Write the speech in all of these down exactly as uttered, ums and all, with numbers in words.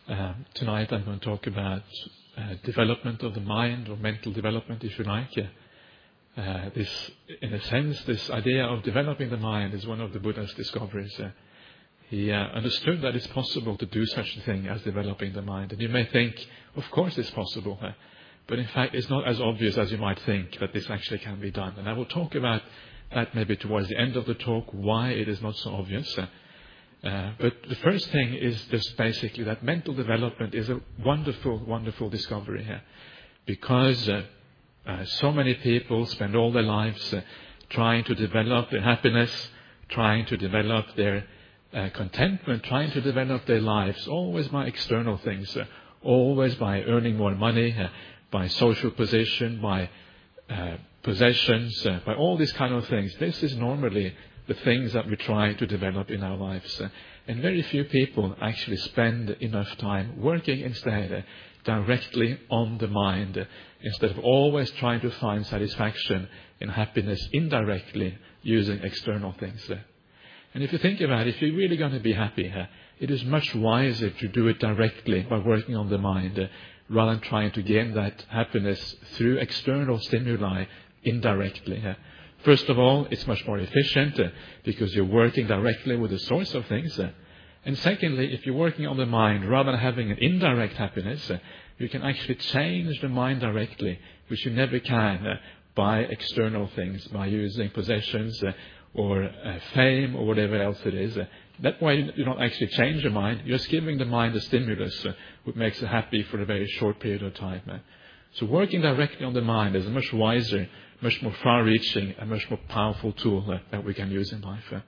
Um, tonight I'm going to talk about uh, development of the mind, or mental development, if you like. Uh, uh, this, in a sense, this idea of developing the mind is one of the Buddha's discoveries. Uh, he uh, understood that it's possible to do such a thing as developing the mind. And you may think, of course it's possible. Uh, but in fact, it's not as obvious as you might think that this actually can be done. And I will talk about that maybe towards the end of the talk, why it is not so obvious. Uh, Uh, but the first thing is just basically that mental development is a wonderful, wonderful discovery here. Because uh, uh, so many people spend all their lives uh, trying to develop their happiness, trying to develop their uh, contentment, trying to develop their lives, always by external things, uh, always by earning more money, uh, by social position, by uh, possessions, uh, by all these kind of things. This is normally the things that we try to develop in our lives. Uh, and very few people actually spend enough time working instead uh, directly on the mind, uh, instead of always trying to find satisfaction and happiness indirectly using external things. Uh. And if you think about it, if you're really going to be happy, uh, it is much wiser to do it directly by working on the mind, uh, rather than trying to gain that happiness through external stimuli indirectly. Uh. First of all, it's much more efficient uh, because you're working directly with the source of things. Uh, and secondly, if you're working on the mind rather than having an indirect happiness, uh, you can actually change the mind directly, which you never can uh, by external things, by using possessions uh, or uh, fame or whatever else it is. Uh, that way you don't actually change the mind. You're just giving the mind a stimulus uh, which makes it happy for a very short period of time. Uh. So working directly on the mind is a much wiser, much more far-reaching, and much more powerful tool uh, that we can use in life. Uh.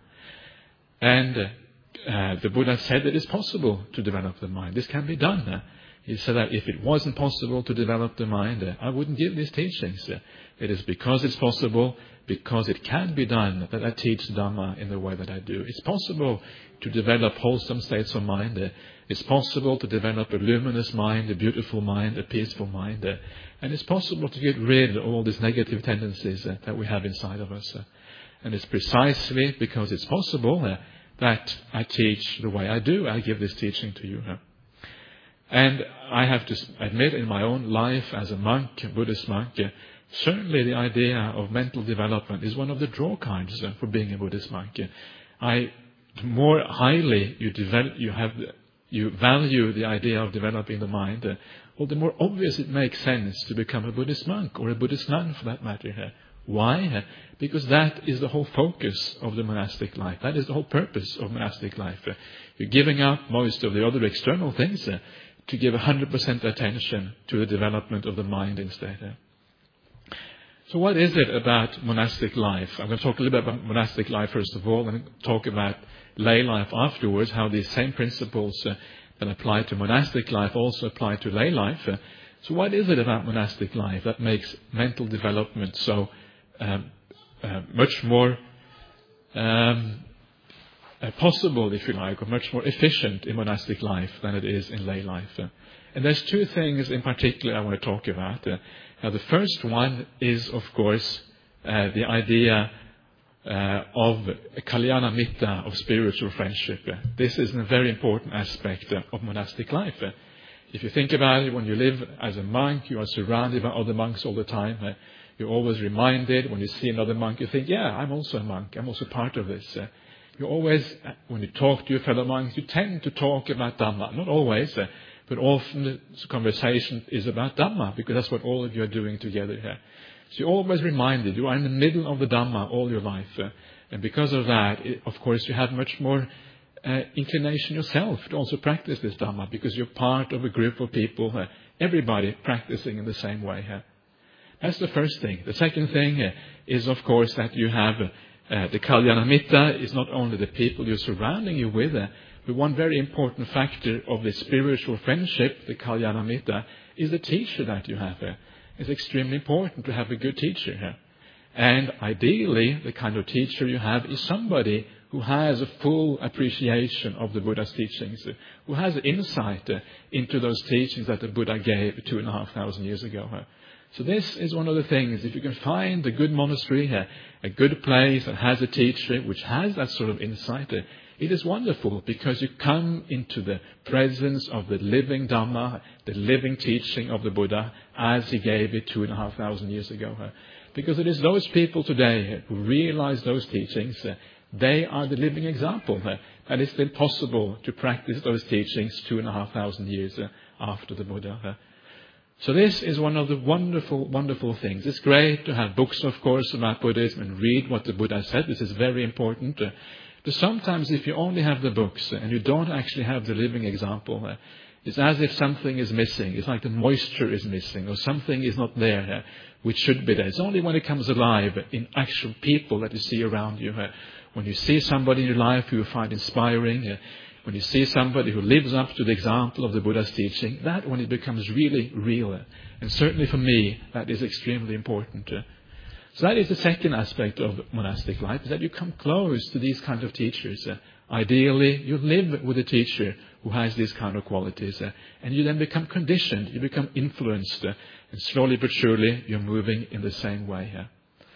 And uh, uh, the Buddha said that it's possible to develop the mind. This can be done. Uh. He said that if it wasn't possible to develop the mind, uh, I wouldn't give these teachings. Uh. It is because it's possible, because it can be done, that I teach Dhamma in the way that I do. It's possible to develop wholesome states of mind. Uh. It's possible to develop a luminous mind, a beautiful mind, a peaceful mind. Uh, and it's possible to get rid of all these negative tendencies uh, that we have inside of us. Uh, and it's precisely because it's possible uh, that I teach the way I do. I give this teaching to you. Uh. And I have to admit, in my own life as a monk, a Buddhist monk, uh, certainly the idea of mental development is one of the draw cards uh, for being a Buddhist monk. Uh, I, the more highly you develop, you have you value the idea of developing the mind, uh, well, the more obvious it makes sense to become a Buddhist monk or a Buddhist nun for that matter. Uh, why? Uh, because that is the whole focus of the monastic life. That is the whole purpose of monastic life. Uh, you're giving up most of the other external things uh, to give one hundred percent attention to the development of the mind instead. Uh. So what is it about monastic life? I'm going to talk a little bit about monastic life first of all, and talk about lay life afterwards, how these same principles uh, that apply to monastic life also apply to lay life. Uh, so what is it about monastic life that makes mental development so um, uh, much more um, uh, possible, if you like, or much more efficient in monastic life than it is in lay life? Uh, and there's two things in particular I want to talk about. Uh, now the first one is, of course, uh, the idea Uh, of Kalyana Mitta, of spiritual friendship. Uh, this is a very important aspect uh, of monastic life. Uh, if you think about it, when you live as a monk, you are surrounded by other monks all the time. Uh, you're always reminded, when you see another monk, you think, yeah, I'm also a monk. I'm also part of this. Uh, you always, uh, when you talk to your fellow monks, you tend to talk about Dhamma. Not always, uh, but often the conversation is about Dhamma, because that's what all of you are doing together here. So you're always reminded, you are in the middle of the Dhamma all your life. Uh, and because of that, it, of course, you have much more uh, inclination yourself to also practice this Dhamma, because you're part of a group of people, uh, everybody practicing in the same way. Uh. That's the first thing. The second thing uh, is, of course, that you have uh, the Kalyana Mitta is not only the people you're surrounding you with, uh, but one very important factor of the spiritual friendship, the Kalyana Mitta, is the teacher that you have. Uh. It's extremely important to have a good teacher here. And ideally, the kind of teacher you have is somebody who has a full appreciation of the Buddha's teachings, who has insight into those teachings that the Buddha gave two and a half thousand years ago. So this is one of the things. If you can find a good monastery, a good place that has a teacher which has that sort of insight, It is wonderful because you come into the presence of the living Dhamma, the living teaching of the Buddha as he gave it two and a half thousand years ago. Because it is those people today who realize those teachings, they are the living example. And it's still possible to practice those teachings two and a half thousand years after the Buddha. So this is one of the wonderful, wonderful things. It's great to have books, of course, about Buddhism and read what the Buddha said. This is very important. But sometimes if you only have the books and you don't actually have the living example, it's as if something is missing. It's like the moisture is missing or something is not there which should be there. It's only when it comes alive in actual people that you see around you. When you see somebody in your life who you find inspiring, when you see somebody who lives up to the example of the Buddha's teaching, that when it becomes really real. And certainly for me, that is extremely important. So that is the second aspect of monastic life, is that you come close to these kind of teachers. Ideally, you live with a teacher who has these kind of qualities. And you then become conditioned, you become influenced. And slowly but surely, you're moving in the same way.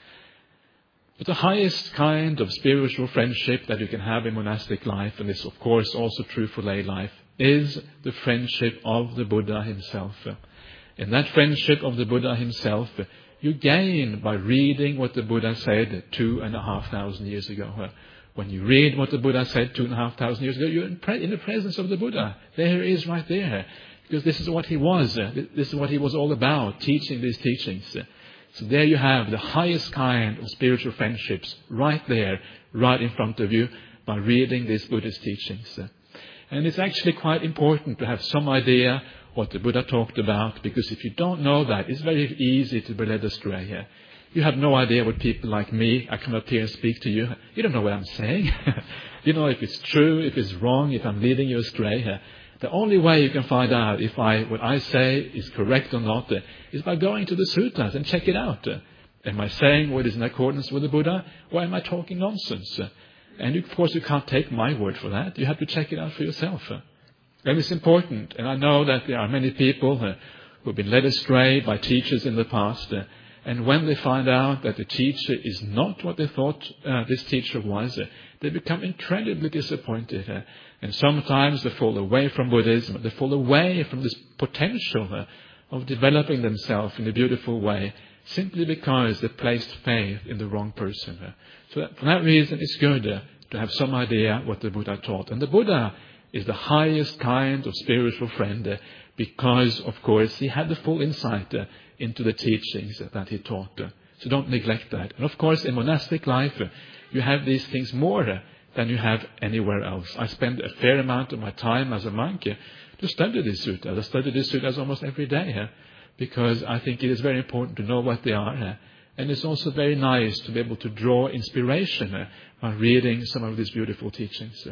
But the highest kind of spiritual friendship that you can have in monastic life, and this of course also true for lay life, is the friendship of the Buddha himself. In that friendship of the Buddha himself, you gain by reading what the Buddha said two and a half thousand years ago. When you read what the Buddha said two and a half thousand years ago, you're in, pre- in the presence of the Buddha. There he is right there. Because this is what he was. This is what he was all about, teaching these teachings. So there you have the highest kind of spiritual friendships right there, right in front of you by reading these Buddhist teachings. And it's actually quite important to have some idea what the Buddha talked about, because if you don't know that, it's very easy to be led astray. You have no idea what people like me, I come up here and speak to you. You don't know what I'm saying. You know if it's true, if it's wrong, if I'm leading you astray. The only way you can find out if I what I say is correct or not uh, is by going to the suttas and check it out. Uh, am I saying what is in accordance with the Buddha, or am I talking nonsense? Uh, and you, of course you can't take my word for that. You have to check it out for yourself. Uh, and it's important. And I know that there are many people uh, who have been led astray by teachers in the past. Uh, and when they find out that the teacher is not what they thought uh, this teacher was, uh, they become incredibly disappointed. Uh, And sometimes they fall away from Buddhism. They fall away from this potential uh, of developing themselves in a beautiful way simply because they placed faith in the wrong person. Uh. So that, for that reason, it's good uh, to have some idea what the Buddha taught. And the Buddha is the highest kind of spiritual friend uh, because, of course, he had the full insight uh, into the teachings uh, that he taught. Uh. So don't neglect that. And, of course, in monastic life, uh, you have these things more uh, than you have anywhere else. I spend a fair amount of my time as a monk uh, to study these suttas. I study these suttas almost every day uh, because I think it is very important to know what they are. Uh, and it's also very nice to be able to draw inspiration uh, by reading some of these beautiful teachings. Uh.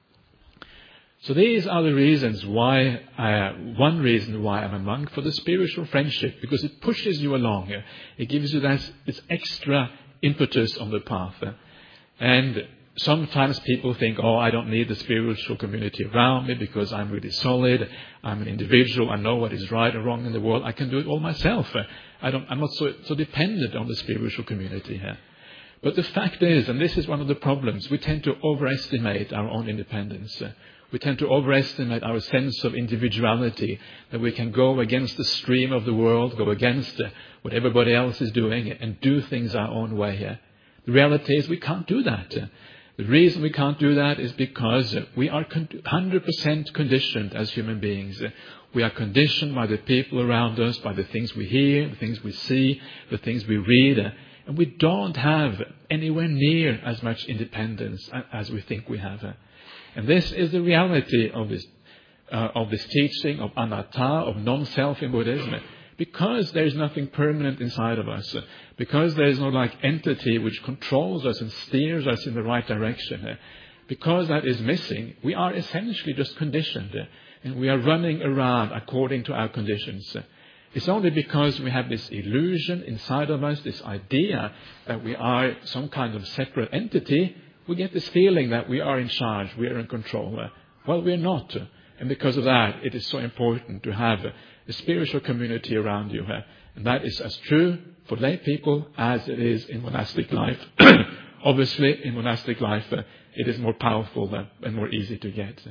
So these are the reasons why, uh, one reason why I'm a monk, for the spiritual friendship, because it pushes you along. Uh, it gives you that this extra impetus on the path. Uh, and Sometimes people think, oh, I don't need the spiritual community around me because I'm really solid. I'm an individual. I know what is right or wrong in the world. I can do it all myself. I don't, I'm not so, so dependent on the spiritual community here. But the fact is, and this is one of the problems, we tend to overestimate our own independence. We tend to overestimate our sense of individuality, that we can go against the stream of the world, go against what everybody else is doing and do things our own way here. The reality is we can't do that. The reason we can't do that is because we are one hundred percent conditioned as human beings. We are conditioned by the people around us, by the things we hear, the things we see, the things we read. And we don't have anywhere near as much independence as we think we have. And this is the reality of this, uh, of this teaching of anatta, of non-self in Buddhism. Because there is nothing permanent inside of us, because there is no like entity which controls us and steers us in the right direction, because that is missing, we are essentially just conditioned, and we are running around according to our conditions. It's only because we have this illusion inside of us, this idea that we are some kind of separate entity, we get this feeling that we are in charge, we are in control. Well, we're not. And because of that, it is so important to have a spiritual community around you. And that is as true for lay people as it is in monastic life. Obviously, in monastic life, uh, it is more powerful uh, and more easy to get.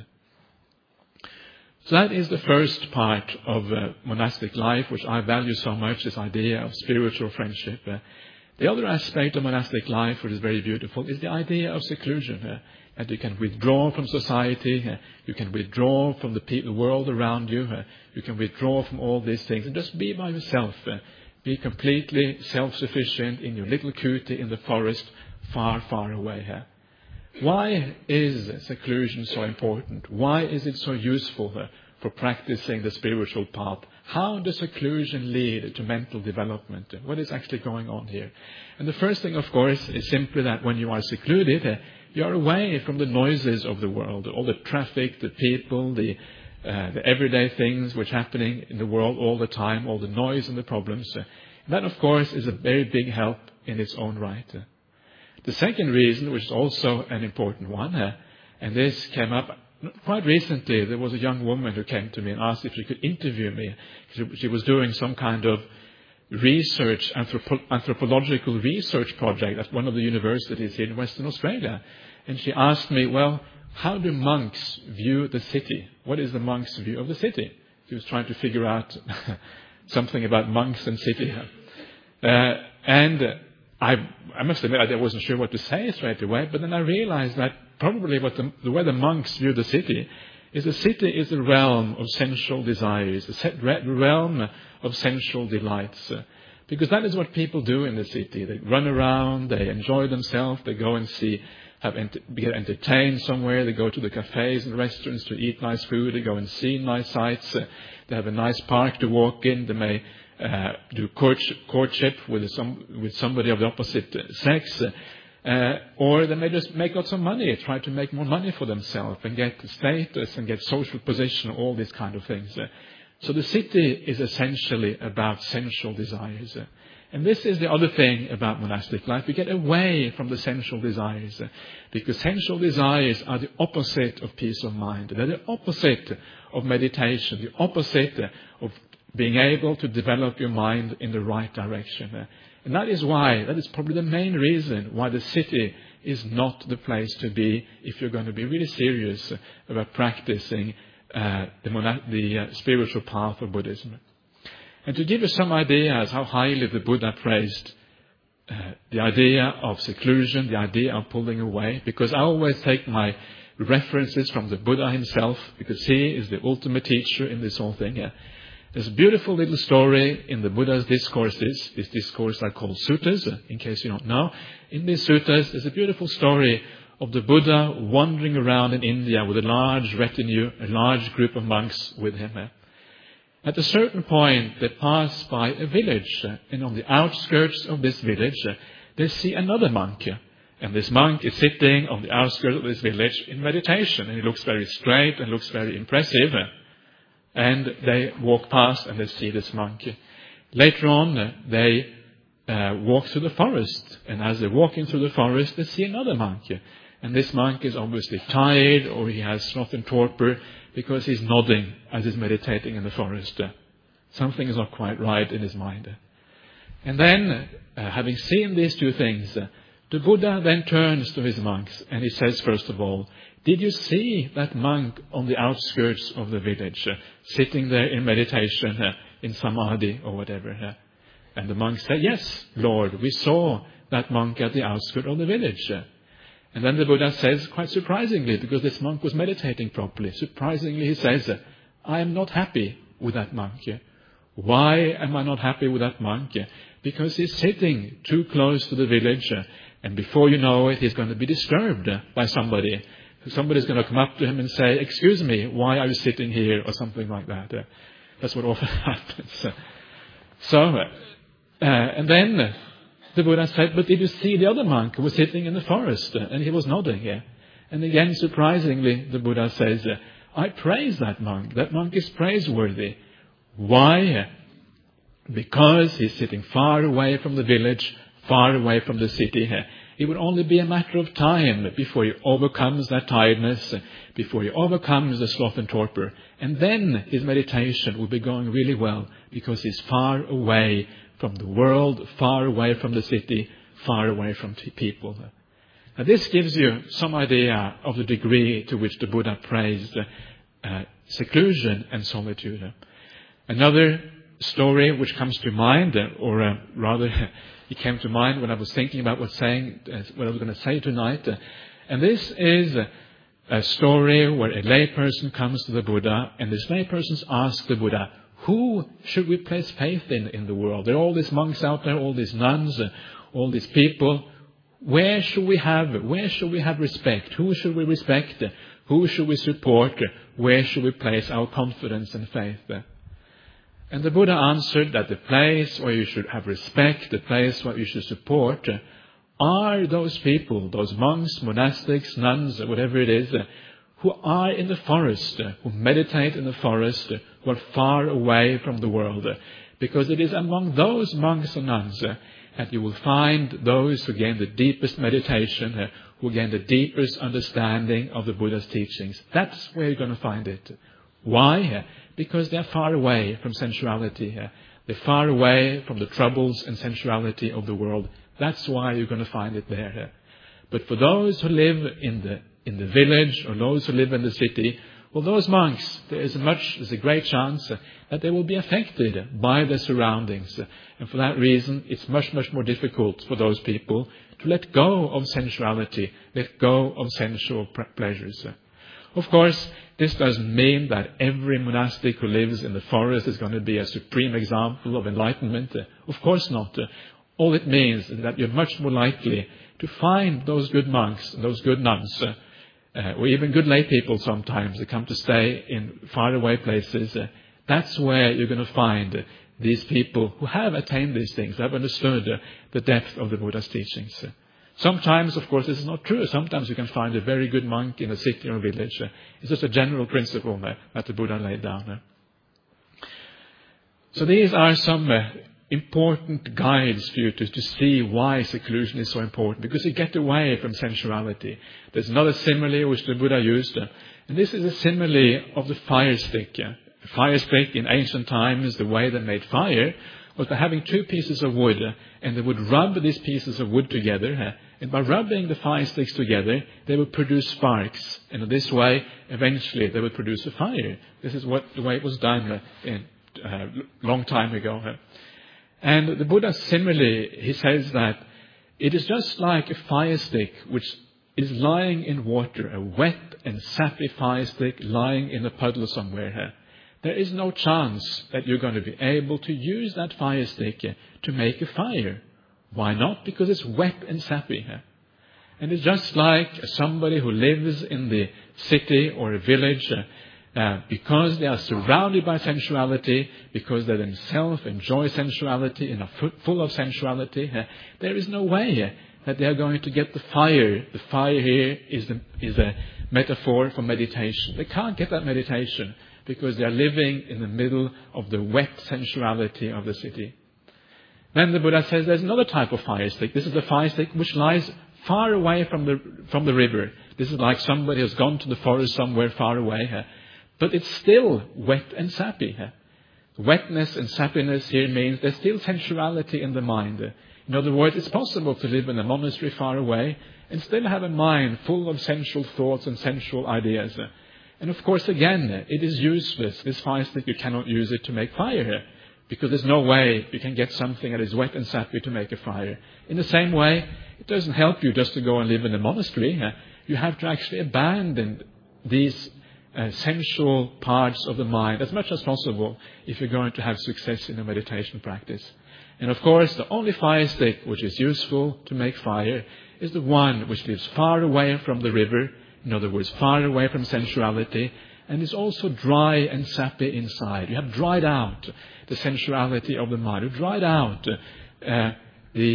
So that is the first part of uh, monastic life, which I value so much, this idea of spiritual friendship. Uh, the other aspect of monastic life, which is very beautiful, is the idea of seclusion. Uh, that you can withdraw from society, uh, you can withdraw from the, pe- the world around you, uh, you can withdraw from all these things and just be by yourself. Uh, be completely self-sufficient in your little kuti in the forest, far, far away. Uh. Why is seclusion so important? Why is it so useful uh, for practicing the spiritual path? How does seclusion lead to mental development? What is actually going on here? And the first thing, of course, is simply that when you are secluded, uh, you are away from the noises of the world, all the traffic, the people, the, uh, the everyday things which are happening in the world all the time, all the noise and the problems. Uh, that, of course, is a very big help in its own right. Uh, The second reason, which is also an important one, uh, and this came up quite recently, there was a young woman who came to me and asked if she could interview me. She, she was doing some kind of research, anthropo- anthropological research project at one of the universities here in Western Australia. And she asked me, well, how do monks view the city? What is the monk's view of the city? She was trying to figure out something about monks and city. Uh, and... Uh, I, I must admit I wasn't sure what to say straight away, but then I realized that probably what the, the way the monks view the city is the city is a realm of sensual desires, a set realm of sensual delights. Uh, because that is what people do in the city. They run around, they enjoy themselves, they go and see, have ent- get entertained somewhere, they go to the cafes and restaurants to eat nice food, they go and see nice sights, uh, they have a nice park to walk in, they may Uh, do courtship, courtship with some with somebody of the opposite sex, uh, or they may just make out some money, try to make more money for themselves and get status and get social position, all these kind of things. Uh, so the city is essentially about sensual desires. Uh, and this is the other thing about monastic life. We get away from the sensual desires uh, because sensual desires are the opposite of peace of mind. They're the opposite of meditation, the opposite uh, of being able to develop your mind in the right direction. Uh, and that is why, that is probably the main reason why the city is not the place to be if you're going to be really serious about practicing uh, the, mona- the uh, spiritual path of Buddhism. And to give you some ideas how highly the Buddha praised uh, the idea of seclusion, the idea of pulling away, because I always take my references from the Buddha himself, because he is the ultimate teacher in this whole thing. Uh, There's a beautiful little story in the Buddha's discourses. These discourses are called suttas, in case you don't know. In these suttas, there's a beautiful story of the Buddha wandering around in India with a large retinue, a large group of monks with him. At a certain point, they pass by a village, and on the outskirts of this village, they see another monk. And this monk is sitting on the outskirts of this village in meditation, and he looks very straight and looks very impressive. And they walk past and they see this monk. Later on, they uh, walk through the forest. And as they're walking through the forest, they see another monk. And this monk is obviously tired, or he has sloth and torpor because he's nodding as he's meditating in the forest. Something is not quite right in his mind. And then, uh, having seen these two things, uh, the Buddha then turns to his monks and he says, first of all, did you see that monk on the outskirts of the village, uh, sitting there in meditation, uh, in samadhi or whatever? Uh? And the monks say, yes, Lord, we saw that monk at the outskirts of the village. Uh, and then the Buddha says, quite surprisingly, because this monk was meditating properly, surprisingly he says, uh, I am not happy with that monk. Uh, why am I not happy with that monk? Uh, because he's sitting too close to the village, uh, and before you know it, he's going to be disturbed uh, by somebody. Somebody's going to come up to him and say, excuse me, why are you sitting here? Or something like that. Uh, that's what often happens. Uh, so, uh, and then uh, the Buddha said, but did you see the other monk who was sitting in the forest? Uh, and he was nodding. Yeah. And again, surprisingly, the Buddha says, uh, I praise that monk. That monk is praiseworthy. Why? Uh, because he's sitting far away from the village, far away from the city. Uh, It will only be a matter of time before he overcomes that tiredness, before he overcomes the sloth and torpor. And then his meditation will be going really well because he's far away from the world, far away from the city, far away from t- people. Now, this gives you some idea of the degree to which the Buddha praised uh, seclusion and solitude. Another story which comes to mind, or uh, rather it came to mind when I was thinking about what, saying, uh, what I was going to say tonight. Uh, and this is a story where a layperson comes to the Buddha, and this layperson asks the Buddha, who should we place faith in in the world? There are all these monks out there, all these nuns, uh, all these people. Where should we have, where should we have respect? Who should we respect? Who should we support? Where should we place our confidence and faith? And the Buddha answered that the place where you should have respect, the place where you should support, are those people, those monks, monastics, nuns, whatever it is, who are in the forest, who meditate in the forest, who are far away from the world. Because it is among those monks and nuns that you will find those who gain the deepest meditation, who gain the deepest understanding of the Buddha's teachings. That's where you're going to find it. Why? Because they're far away from sensuality. They're far away from the troubles and sensuality of the world. That's why you're going to find it there. But for those who live in the in the village, or those who live in the city, well, those monks, there is a much, there's a great chance that they will be affected by their surroundings. And for that reason, it's much, much more difficult for those people to let go of sensuality, let go of sensual pleasures. Of course, this doesn't mean that every monastic who lives in the forest is going to be a supreme example of enlightenment. Of course not. All it means is that you're much more likely to find those good monks and those good nuns, uh, or even good lay people sometimes that come to stay in faraway places. Uh, that's where you're going to find uh, these people who have attained these things, have understood uh, the depth of the Buddha's teachings. Uh, sometimes, of course, this is not true. Sometimes you can find a very good monk in a city or a village. Uh, it's just a general principle uh, that the Buddha laid down. Uh. So these are some uh, important guides for you to, to see why seclusion is so important, because you get away from sensuality. There's another simile which the Buddha used, uh, and this is a simile of the fire stick. Uh. The fire stick in ancient times, the way they made fire was by having two pieces of wood, uh, and they would rub these pieces of wood together, uh, and by rubbing the fire sticks together, they would produce sparks, and in this way, eventually, they would produce a fire. This is what the way it was done uh, in uh, long time ago. Uh. And the Buddha similarly, he says that it is just like a fire stick which is lying in water, a wet and sappy fire stick lying in a puddle somewhere. There is no chance that you're going to be able to use that fire stick to make a fire. Why not? Because it's wet and sappy. And it's just like somebody who lives in the city or a village, Uh, because they are surrounded by sensuality, because they themselves enjoy sensuality and are f- full of sensuality, uh, there is no way uh, that they are going to get the fire. The fire here is, the, is a metaphor for meditation. They can't get that meditation because they are living in the middle of the wet sensuality of the city. Then the Buddha says there's another type of fire stick. This is the fire stick which lies far away from the, from the river. This is like somebody has gone to the forest somewhere far away. Uh, But it's still wet and sappy. Wetness and sappiness here means there's still sensuality in the mind. In other words, it's possible to live in a monastery far away and still have a mind full of sensual thoughts and sensual ideas. And of course, again, it is useless. This fire stick, you cannot use it to make fire, because there's no way you can get something that is wet and sappy to make a fire. In the same way, it doesn't help you just to go and live in a monastery. You have to actually abandon these Uh, sensual parts of the mind as much as possible if you're going to have success in a meditation practice. And of course, the only fire stick which is useful to make fire is the one which lives far away from the river, in other words, far away from sensuality, and is also dry and sappy inside. You have dried out the sensuality of the mind. You dried out uh, the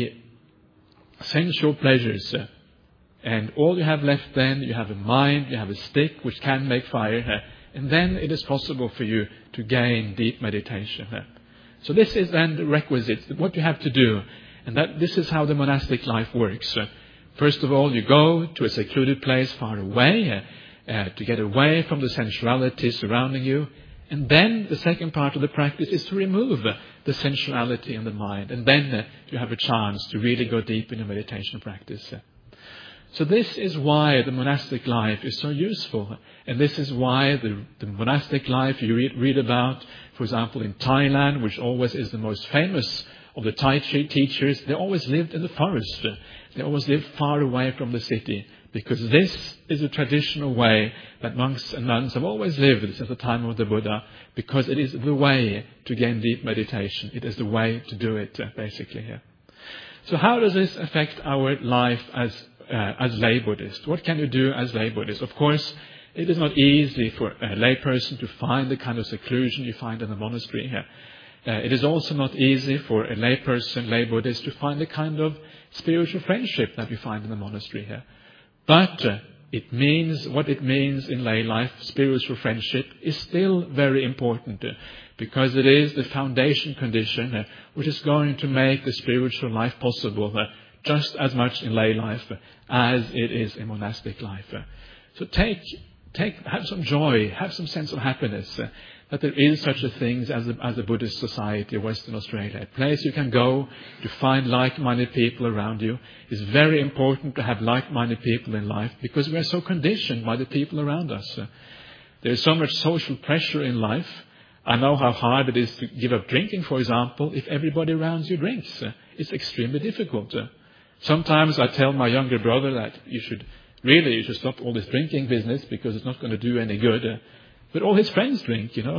sensual pleasures. Uh, And all you have left then, you have a mind, you have a stick which can make fire. And then it is possible for you to gain deep meditation. So this is then the requisite, what you have to do. And that this is how the monastic life works. First of all, you go to a secluded place far away uh, to get away from the sensuality surrounding you. And then the second part of the practice is to remove the sensuality in the mind. And then uh, you have a chance to really go deep in a meditation practice. So this is why the monastic life is so useful. And this is why the, the monastic life you read, read about, for example, in Thailand, which always is the most famous of the Tai Chi teachers, they always lived in the forest. They always lived far away from the city. Because this is a traditional way that monks and nuns have always lived since the time of the Buddha. Because it is the way to gain deep meditation. It is the way to do it, basically, here. So how does this affect our life as Uh, as lay Buddhists? What can you do as lay Buddhists? Of course, it is not easy for a lay person to find the kind of seclusion you find in a monastery here. Uh, it is also not easy for a lay person, lay Buddhist, to find the kind of spiritual friendship that we find in the monastery here. But uh, it means, what it means in lay life, spiritual friendship, is still very important uh, because it is the foundation condition uh, which is going to make the spiritual life possible uh, just as much in lay life as it is in monastic life. So take, take, have some joy, have some sense of happiness uh, that there is such a thing as a, as a Buddhist society of Western Australia, a place you can go to find like-minded people around you. It's very important to have like-minded people in life because we are so conditioned by the people around us. Uh, there is so much social pressure in life. I know how hard it is to give up drinking, for example, if everybody around you drinks. Uh, it's extremely difficult. Uh, Sometimes I tell my younger brother that you should really you should stop all this drinking business because it's not going to do any good. Uh, but all his friends drink, you know.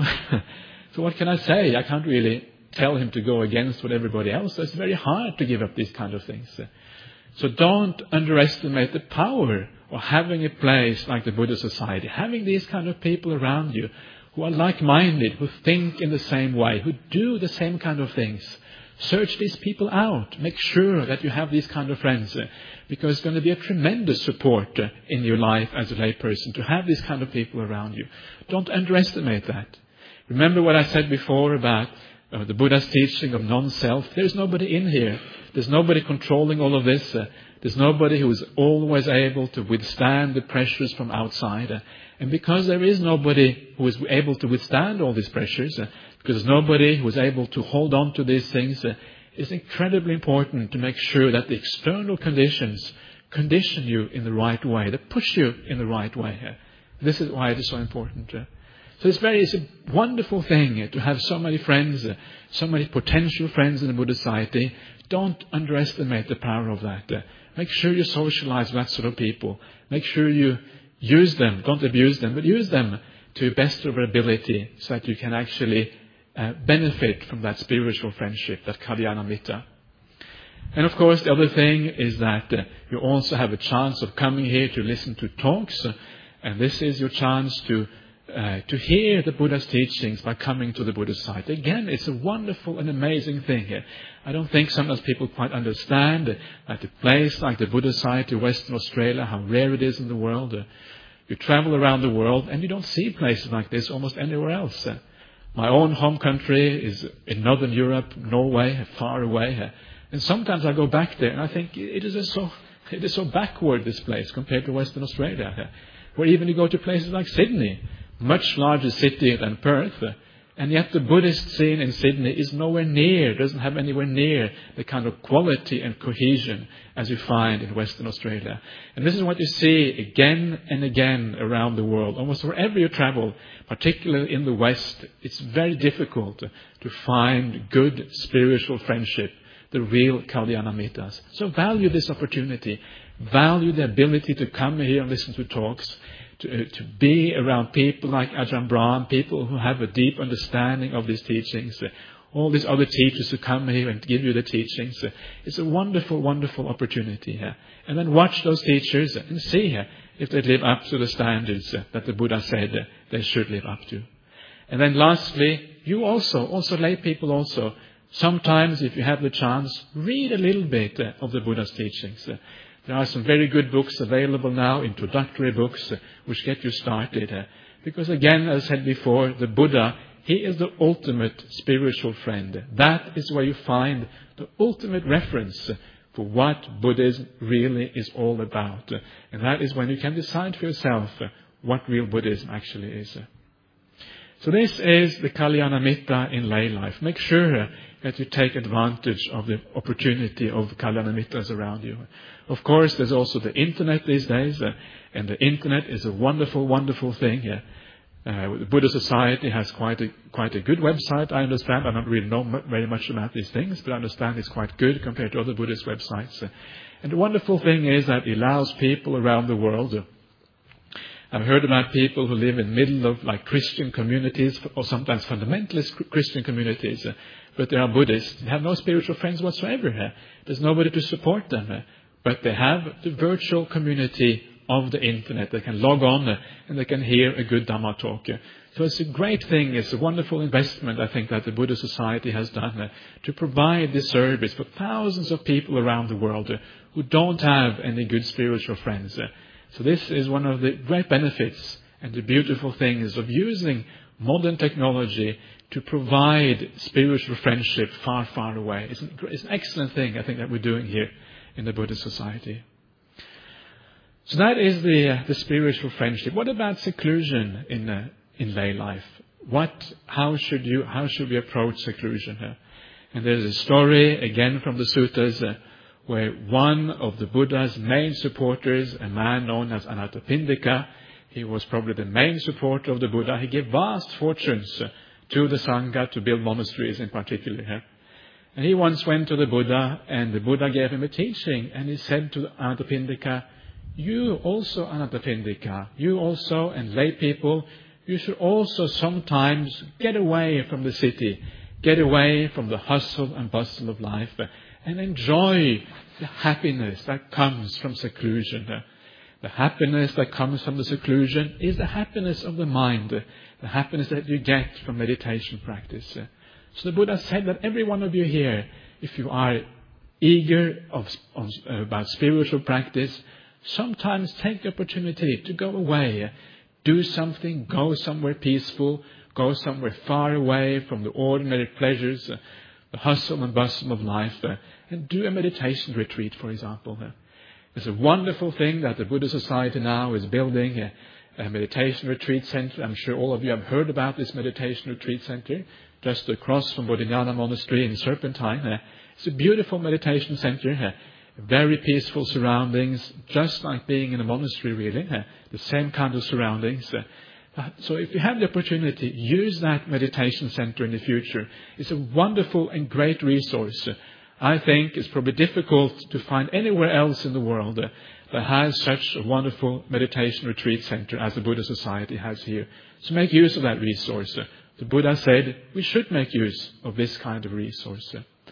So what can I say? I can't really tell him to go against what everybody else does. It's very hard to give up these kind of things. Uh, so don't underestimate the power of having a place like the Buddha Society, having these kind of people around you who are like-minded, who think in the same way, who do the same kind of things. Search these people out. Make sure that you have these kind of friends uh, because it's going to be a tremendous support uh, in your life as a lay person to have these kind of people around you. Don't underestimate that. Remember what I said before about uh, the Buddha's teaching of non-self. There's nobody in here. There's nobody controlling all of this. Uh, there's nobody who is always able to withstand the pressures from outside. Uh, and because there is nobody who is able to withstand all these pressures, uh, because nobody who is able to hold on to these things, uh, it's incredibly important to make sure that the external conditions condition you in the right way, that push you in the right way. Uh, this is why it is so important. Uh, so it's very, it's a wonderful thing uh, to have so many friends, uh, so many potential friends in the Buddha Society. Don't underestimate the power of that. Uh, make sure you socialize with that sort of people. Make sure you use them, don't abuse them, but use them to the best of your ability so that you can actually uh, benefit from that spiritual friendship, that Kalyanamitta. And of course, the other thing is that uh, you also have a chance of coming here to listen to talks. Uh, and this is your chance to uh, to hear the Buddha's teachings by coming to the Buddha Society. Again, it's a wonderful and amazing thing here. I don't think sometimes people quite understand that at a place like the Buddha Society, Western Australia, how rare it is in the world. Uh, you travel around the world and you don't see places like this almost anywhere else. Uh, my own home country is in Northern Europe, Norway, far away. Uh, and sometimes I go back there and I think it is just so, it is so backward, this place, compared to Western Australia. Uh, where even you go to places like Sydney, much larger city than Perth, uh, and yet the Buddhist scene in Sydney is nowhere near, doesn't have anywhere near the kind of quality and cohesion as you find in Western Australia. And this is what you see again and again around the world. Almost wherever you travel, particularly in the West, it's very difficult to find good spiritual friendship, the real Kalyanamitas. So value this opportunity. Value the ability to come here and listen to talks. To, to be around people like Ajahn Brahm, people who have a deep understanding of these teachings, uh, all these other teachers who come here and give you the teachings. Uh, it's a wonderful, wonderful opportunity here. Uh, and then watch those teachers uh, and see uh, if they live up to the standards uh, that the Buddha said uh, they should live up to. And then lastly, you also, also lay people also, sometimes if you have the chance, read a little bit uh, of the Buddha's teachings. Uh, There are some very good books available now, introductory books, uh, which get you started. Uh, because again, as I said before, the Buddha, he is the ultimate spiritual friend. That is where you find the ultimate reference uh, for what Buddhism really is all about. Uh, and that is when you can decide for yourself uh, what real Buddhism actually is. Uh. So this is the Kalyanamitta in lay life. Make sure that you take advantage of the opportunity of Kalyanamittas around you. Of course, there's also the internet these days, uh, and the internet is a wonderful, wonderful thing. Uh, uh, the Buddha Society has quite a quite a good website, I understand. I don't really know m- very much about these things, but I understand it's quite good compared to other Buddhist websites. Uh, and the wonderful thing is that it allows people around the world. Uh, I've heard about people who live in the middle of like Christian communities, or sometimes fundamentalist Christian communities, uh, but they are Buddhists. They have no spiritual friends whatsoever. Uh, there's nobody to support them. Uh, but they have the virtual community of the internet. They can log on uh, and they can hear a good Dhamma talk. Uh, so it's a great thing. It's a wonderful investment, I think, that the Buddha Society has done uh, to provide this service for thousands of people around the world uh, who don't have any good spiritual friends. Uh, So this is one of the great benefits and the beautiful things of using modern technology to provide spiritual friendship far, far away. It's an, it's an excellent thing, I think, that we're doing here in the Buddhist Society. So that is the uh, the spiritual friendship. What about seclusion in uh, in lay life? What? How should you? How should we approach seclusion here? And there's a story again from the suttas. Uh, where one of the Buddha's main supporters, a man known as Anathapindika, he was probably the main supporter of the Buddha. He gave vast fortunes to the Sangha to build monasteries in particular. And he once went to the Buddha, and the Buddha gave him a teaching, and he said to Anathapindika, you also, Anathapindika, you also, and lay people, you should also sometimes get away from the city, get away from the hustle and bustle of life, and enjoy the happiness that comes from seclusion. The happiness that comes from the seclusion is the happiness of the mind, the happiness that you get from meditation practice. So the Buddha said that every one of you here, if you are eager of, of, about spiritual practice, sometimes take the opportunity to go away, do something, go somewhere peaceful, go somewhere far away from the ordinary pleasures, the hustle and bustle of life, uh, and do a meditation retreat, for example. Uh, it's a wonderful thing that the Buddha Society now is building a, a meditation retreat center. I'm sure all of you have heard about this meditation retreat center, just across from Bodhinyana Monastery in Serpentine. Uh, it's a beautiful meditation center, uh, very peaceful surroundings, just like being in a monastery, really. Uh, the same kind of surroundings. Uh, So if you have the opportunity, use that meditation center in the future. It's a wonderful and great resource. I think it's probably difficult to find anywhere else in the world that has such a wonderful meditation retreat center as the Buddha Society has here. So make use of that resource. The Buddha said we should make use of this kind of resource.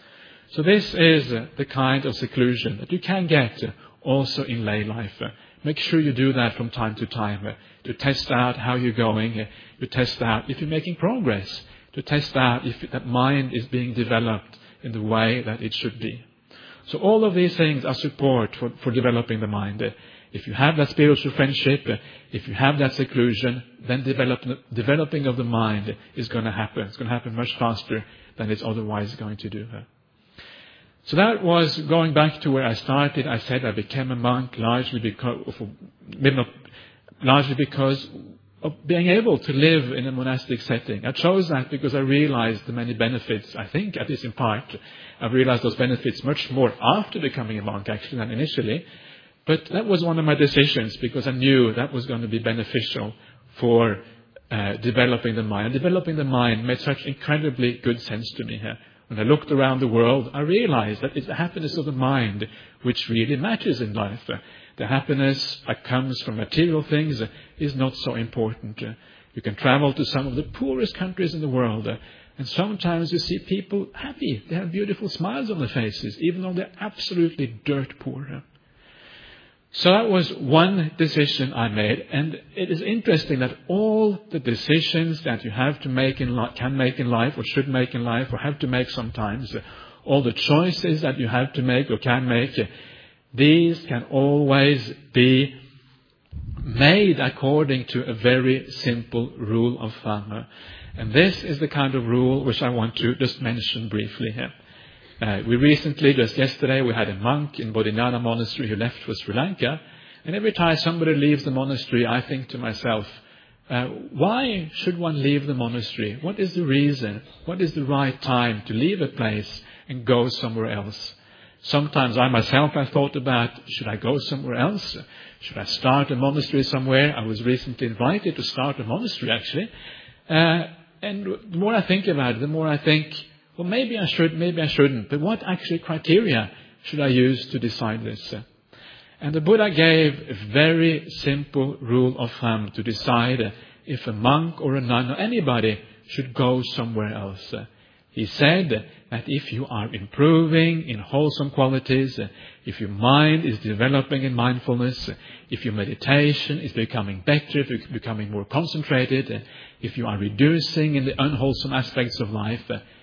So this is the kind of seclusion that you can get also in lay life. Make sure you do that from time to time, uh, to test out how you're going, uh, to test out if you're making progress, to test out if that mind is being developed in the way that it should be. So all of these things are support for, for developing the mind. Uh, if you have that spiritual friendship, uh, if you have that seclusion, then develop, developing of the mind is going to happen. It's going to happen much faster than it's otherwise going to do. Uh. So that was going back to where I started. I said I became a monk largely because, largely because of being able to live in a monastic setting. I chose that because I realized the many benefits, I think, at least in part. I realized those benefits much more after becoming a monk, actually, than initially. But that was one of my decisions because I knew that was going to be beneficial for uh, developing the mind. And developing the mind made such incredibly good sense to me here. When I looked around the world, I realized that it's the happiness of the mind which really matters in life. The happiness that comes from material things is not so important. You can travel to some of the poorest countries in the world, and sometimes you see people happy. They have beautiful smiles on their faces, even though they're absolutely dirt poor. So that was one decision I made, and it is interesting that all the decisions that you have to make in li- can make in life, or should make in life, or have to make sometimes, all the choices that you have to make or can make, these can always be made according to a very simple rule of thumb. And this is the kind of rule which I want to just mention briefly here. Uh, we recently, just yesterday, we had a monk in Bodhinyana Monastery who left for Sri Lanka. And every time somebody leaves the monastery, I think to myself, Uh, why should one leave the monastery? What is the reason? What is the right time to leave a place and go somewhere else? Sometimes I myself have thought about, should I go somewhere else? Should I start a monastery somewhere? I was recently invited to start a monastery, actually. Uh, and the more I think about it, the more I think, well, maybe I should, maybe I shouldn't. But what actually criteria should I use to decide this? And the Buddha gave a very simple rule of thumb to decide if a monk or a nun or anybody should go somewhere else. He said that if you are improving in wholesome qualities, if your mind is developing in mindfulness, if your meditation is becoming better, if you're becoming more concentrated, if you are reducing in the unwholesome aspects of life,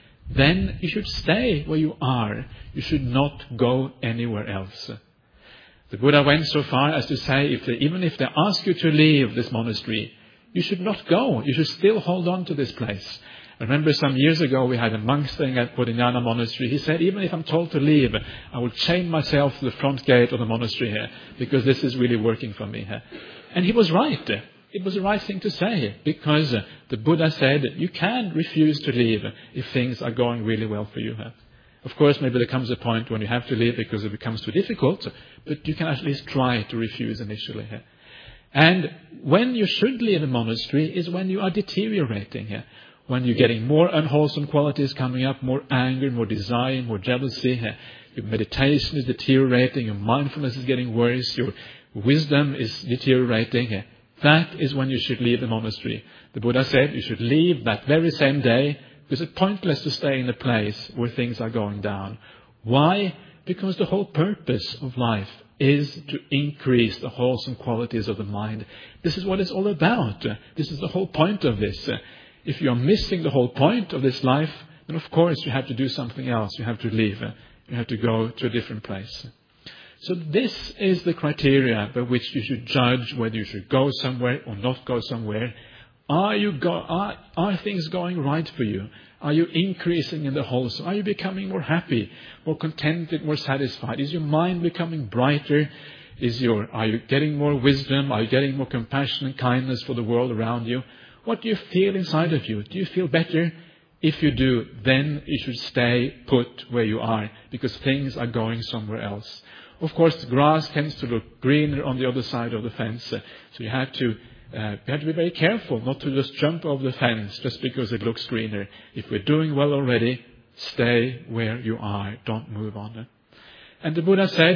then you should stay where you are. You should not go anywhere else. The Buddha went so far as to say, if they, even if they ask you to leave this monastery, you should not go. You should still hold on to this place. I remember some years ago we had a monk staying at Bodhinyana Monastery. He said, even if I'm told to leave, I will chain myself to the front gate of the monastery here, because this is really working for me here. And he was right. It was the right thing to say, because the Buddha said, you can refuse to leave if things are going really well for you here. Of course, maybe there comes a point when you have to leave because it becomes too difficult, but you can at least try to refuse initially here. And when you should leave a monastery is when you are deteriorating here. When you're getting more unwholesome qualities coming up, more anger, more desire, more jealousy, here. Your meditation is deteriorating, your mindfulness is getting worse, your wisdom is deteriorating here. That is when you should leave the monastery. The Buddha said you should leave that very same day, because it's pointless to stay in a place where things are going down. Why? Because the whole purpose of life is to increase the wholesome qualities of the mind. This is what it's all about. This is the whole point of this. If you are missing the whole point of this life, then of course you have to do something else. You have to leave. You have to go to a different place. So this is the criteria by which you should judge whether you should go somewhere or not go somewhere. Are you go, are, are things going right for you? Are you increasing in the wholesome? Are you becoming more happy, more contented, more satisfied? Is your mind becoming brighter? Is your, are you getting more wisdom? Are you getting more compassion and kindness for the world around you? What do you feel inside of you? Do you feel better? If you do, then you should stay put where you are, because things are going somewhere else. Of course, the grass tends to look greener on the other side of the fence. So you have to, uh, you have to be very careful not to just jump over the fence just because it looks greener. If we're doing well already, stay where you are. Don't move on. And the Buddha said,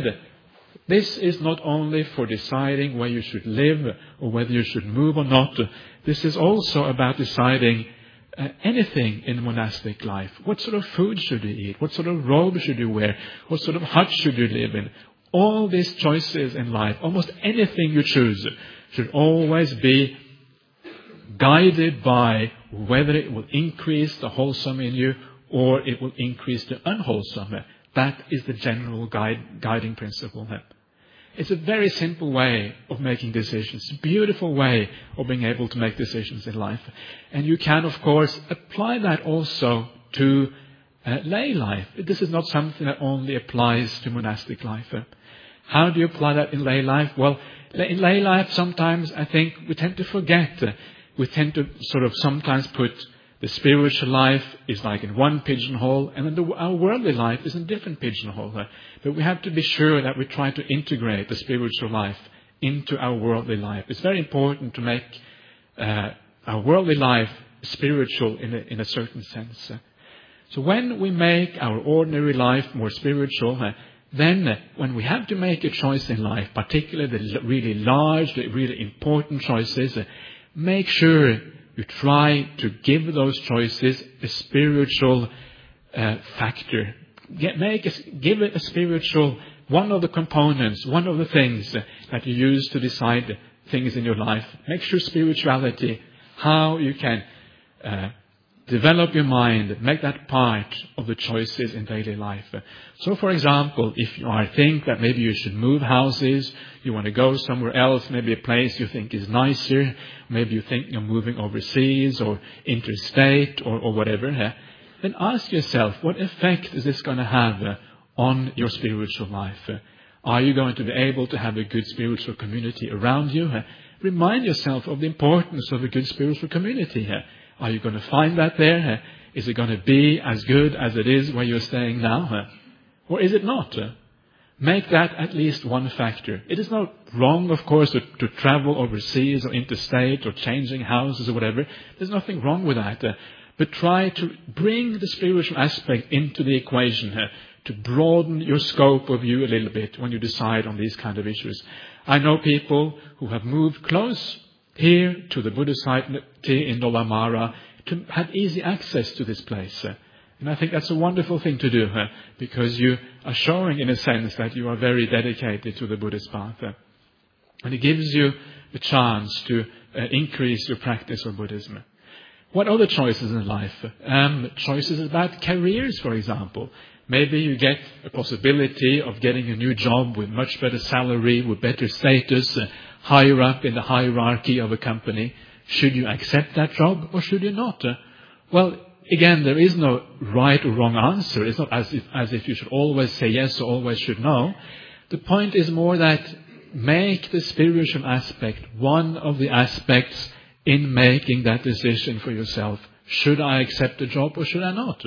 this is not only for deciding where you should live or whether you should move or not. This is also about deciding uh, anything in monastic life. What sort of food should you eat? What sort of robe should you wear? What sort of hut should you live in? All these choices in life, almost anything you choose, should always be guided by whether it will increase the wholesome in you or it will increase the unwholesome. That is the general guide, guiding principle. It's a very simple way of making decisions. It's a beautiful way of being able to make decisions in life. And you can, of course, apply that also to uh, lay life. This is not something that only applies to monastic life. How do you apply that in lay life? Well, in lay life, sometimes I think we tend to forget. We tend to sort of sometimes put the spiritual life is like in one pigeonhole, and then the, our worldly life is in a different pigeonhole. But we have to be sure that we try to integrate the spiritual life into our worldly life. It's very important to make uh, our worldly life spiritual in a, in a certain sense. So when we make our ordinary life more spiritual, uh, then uh, when we have to make a choice in life, particularly the really large, the really important choices, uh, make sure you try to give those choices a spiritual uh, factor. Get, make a, give it a spiritual, one of the components, one of the things uh, that you use to decide things in your life. Make sure spirituality, how you can uh, develop your mind, make that part of the choices in daily life. So, for example, if you are think that maybe you should move houses, you want to go somewhere else, maybe a place you think is nicer, maybe you think you're moving overseas or interstate or, or whatever, then ask yourself, what effect is this going to have on your spiritual life? Are you going to be able to have a good spiritual community around you? remind yourself of the importance of a good spiritual community here. Are you going to find that there? Is it going to be as good as it is where you're staying now? Or is it not? Make that at least one factor. It is not wrong, of course, to, to travel overseas or interstate or changing houses or whatever. There's nothing wrong with that. But try to bring the spiritual aspect into the equation to broaden your scope of view a little bit when you decide on these kind of issues. I know people who have moved close here to the Buddha society in Dollamara to have easy access to this place. And I think that's a wonderful thing to do, because you are showing, in a sense, that you are very dedicated to the Buddhist path. And it gives you a chance to uh, increase your practice of Buddhism. What other choices in life? Um, choices about careers, for example. Maybe you get a possibility of getting a new job with much better salary, with better status, uh, higher up in the hierarchy of a company. Should you accept that job or should you not? Uh, well, again, there is no right or wrong answer. It's not as if, as if you should always say yes or always should no. The point is more that make the spiritual aspect one of the aspects in making that decision for yourself. Should I accept a job or should I not?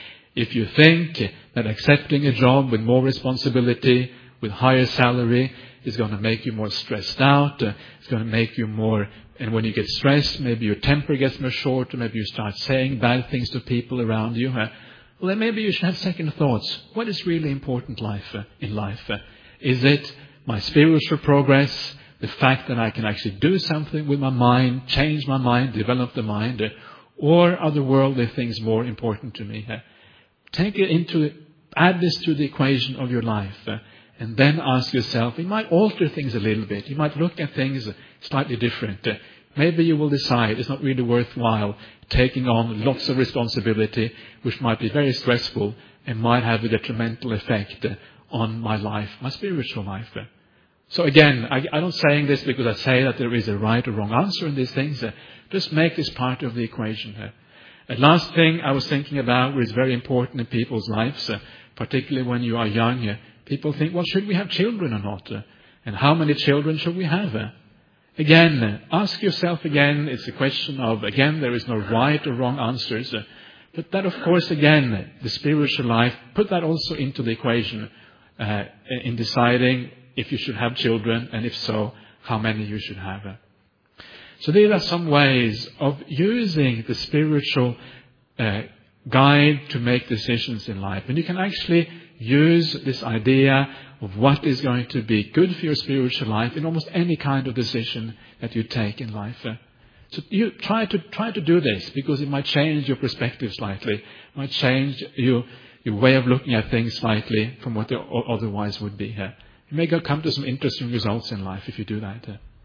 If you think that accepting a job with more responsibility, with higher salary, is going to make you more stressed out, uh, it's going to make you more, and when you get stressed, maybe your temper gets more short, or maybe you start saying bad things to people around you. Uh, well, then maybe you should have second thoughts. What is really important life uh, in life? Uh, is it my spiritual progress, the fact that I can actually do something with my mind, change my mind, develop the mind, uh, or are the worldly things more important to me? Uh, take it into, add this to the equation of your life. Uh, And then ask yourself, you might alter things a little bit. You might look at things slightly different. Uh, maybe you will decide it's not really worthwhile taking on lots of responsibility, which might be very stressful and might have a detrimental effect uh, on my life, my spiritual life. Uh, so again, I, I'm not saying this because I say that there is a right or wrong answer in these things. Uh, just make this part of the equation. Uh, and last thing I was thinking about, which is very important in people's lives, uh, particularly when you are young, uh, people think, well, should we have children or not? And how many children should we have? Again, ask yourself again, it's a question of, again, there is no right or wrong answers. But that, of course, again, the spiritual life, put that also into the equation uh, in deciding if you should have children, and if so, how many you should have. So these are some ways of using the spiritual uh, guide to make decisions in life. And you can actually use this idea of what is going to be good for your spiritual life in almost any kind of decision that you take in life. So you try to try to do this, because it might change your perspective slightly. It might change your, your way of looking at things slightly from what they otherwise would be. You may come to some interesting results in life if you do that.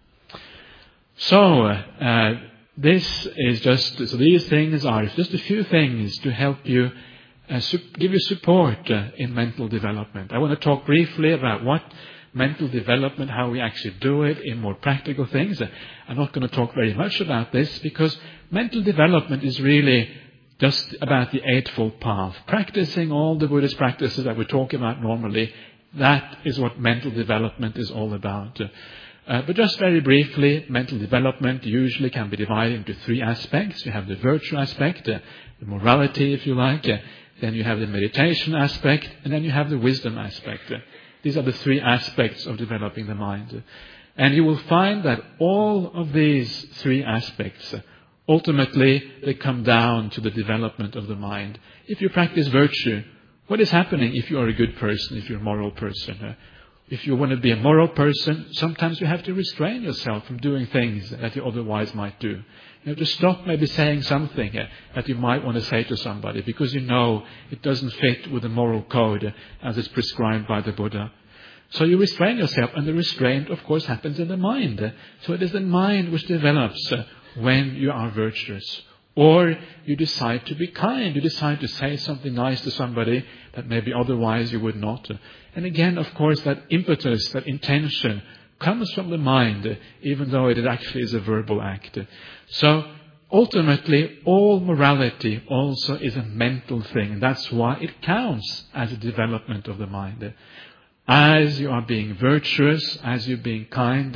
So uh, this is just, so these things are just a few things to help you Uh, su- give you support uh, in mental development. I want to talk briefly about what mental development, how we actually do it in more practical things. Uh, I'm not going to talk very much about this, because mental development is really just about the Eightfold Path. Practicing all the Buddhist practices that we talk about normally, that is what mental development is all about. Uh, uh, but just very briefly, mental development usually can be divided into three aspects. You have the virtue aspect, uh, the morality, if you like, uh, then you have the meditation aspect, and then you have the wisdom aspect. These are the three aspects of developing the mind. And you will find that all of these three aspects, ultimately, they come down to the development of the mind. If you practice virtue, what is happening if you are a good person, if you're a moral person? If you want to be a moral person, sometimes you have to restrain yourself from doing things that you otherwise might do. You have to stop maybe saying something uh, that you might want to say to somebody, because you know it doesn't fit with the moral code uh, as it's prescribed by the Buddha. So you restrain yourself, and the restraint, of course, happens in the mind. Uh, so it is the mind which develops uh, when you are virtuous. Or you decide to be kind. You decide to say something nice to somebody that maybe otherwise you would not. And again, of course, that impetus, that intention comes from the mind, even though it actually is a verbal act. So ultimately, all morality also is a mental thing. And that's why it counts as a development of the mind. As you are being virtuous, as you're being kind,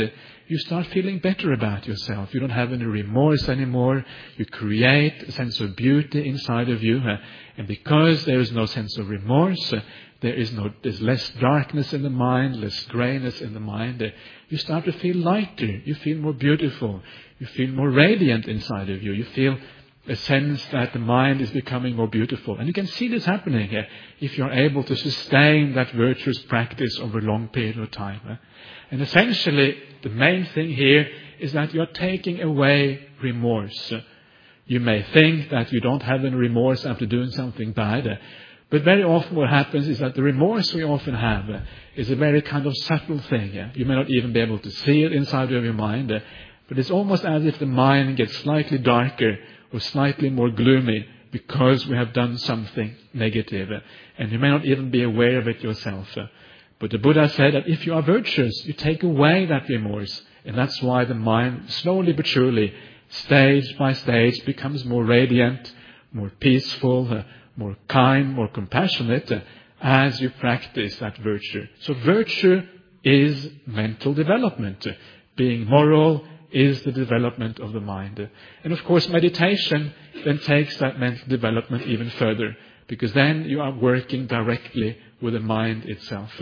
you start feeling better about yourself. You don't have any remorse anymore. You create a sense of beauty inside of you. Uh, and because there is no sense of remorse, uh, there is no, there's less darkness in the mind, less grayness in the mind. Uh, you start to feel lighter. You feel more beautiful. You feel more radiant inside of you. You feel a sense that the mind is becoming more beautiful. And you can see this happening uh, if you're able to sustain that virtuous practice over a long period of time. Uh. And essentially, the main thing here is that you're taking away remorse. Uh, you may think that you don't have any remorse after doing something bad, uh, but very often what happens is that the remorse we often have uh, is a very kind of subtle thing. Uh. You may not even be able to see it inside of your mind, uh, but it's almost as if the mind gets slightly darker or slightly more gloomy because we have done something negative. And you may not even be aware of it yourself. But the Buddha said that if you are virtuous, you take away that remorse. And that's why the mind, slowly but surely, stage by stage, becomes more radiant, more peaceful, more kind, more compassionate, as you practice that virtue. So virtue is mental development. Being moral is the development of the mind. And of course, meditation then takes that mental development even further, because then you are working directly with the mind itself.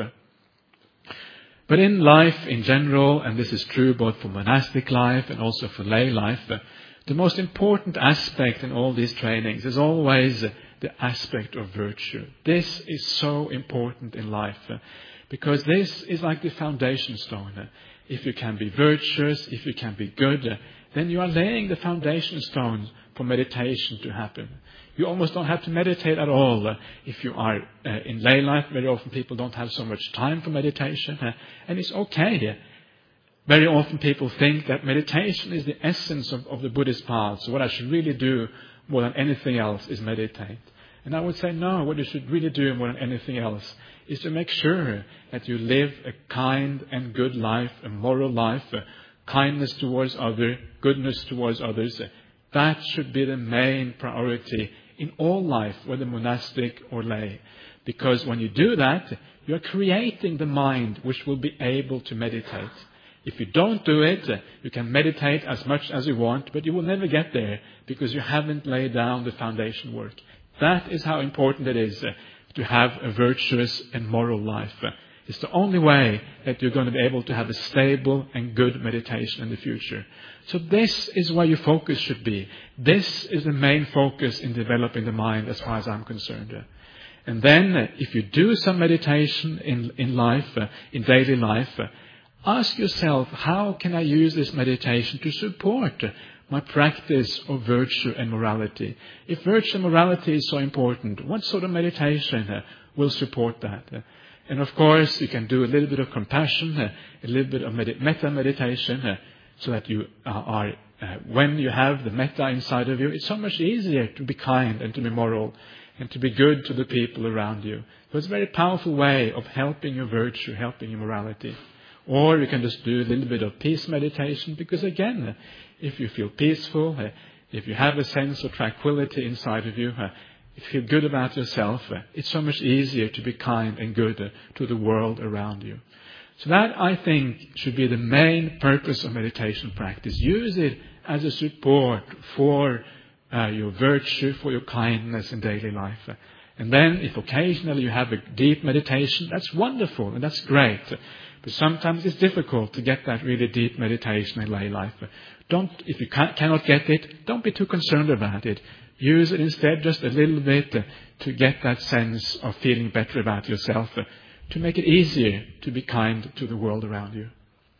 But in life in general, and this is true both for monastic life and also for lay life, the most important aspect in all these trainings is always the aspect of virtue. This is so important in life, because this is like the foundation stone. If you can be virtuous, if you can be good, then you are laying the foundation stone for meditation to happen. You almost don't have to meditate at all. If you are uh, in lay life, very often people don't have so much time for meditation, uh, and it's okay. Very often people think that meditation is the essence of, of the Buddhist path. So what I should really do more than anything else is meditate. And I would say, no, what you should really do more than anything else is to make sure that you live a kind and good life, a moral life, a kindness towards others, goodness towards others. That should be the main priority in all life, whether monastic or lay. Because when you do that, you are creating the mind which will be able to meditate. If you don't do it, you can meditate as much as you want, but you will never get there because you haven't laid down the foundation work. That is how important it is to have a virtuous and moral life. It's the only way that you're going to be able to have a stable and good meditation in the future. So this is where your focus should be. This is the main focus in developing the mind as far as I'm concerned. And then if you do some meditation in, in life, in daily life, ask yourself, how can I use this meditation to support my practice of virtue and morality? If virtue and morality is so important, what sort of meditation uh, will support that? Uh, and of course, you can do a little bit of compassion, uh, a little bit of med- metta meditation, uh, so that you uh, are, uh, when you have the metta inside of you, it's so much easier to be kind and to be moral and to be good to the people around you. So it's a very powerful way of helping your virtue, helping your morality. Or you can just do a little bit of peace meditation, because again, if you feel peaceful, uh, if you have a sense of tranquility inside of you, uh, if you feel good about yourself, uh, it's so much easier to be kind and good uh, to the world around you. So that, I think, should be the main purpose of meditation practice. Use it as a support for uh, your virtue, for your kindness in daily life. Uh, and then, if occasionally you have a deep meditation, that's wonderful and that's great. But sometimes it's difficult to get that really deep meditation in lay life. Don't, if you can, cannot get it, don't be too concerned about it. Use it instead just a little bit uh, to get that sense of feeling better about yourself, uh, to make it easier to be kind to the world around you.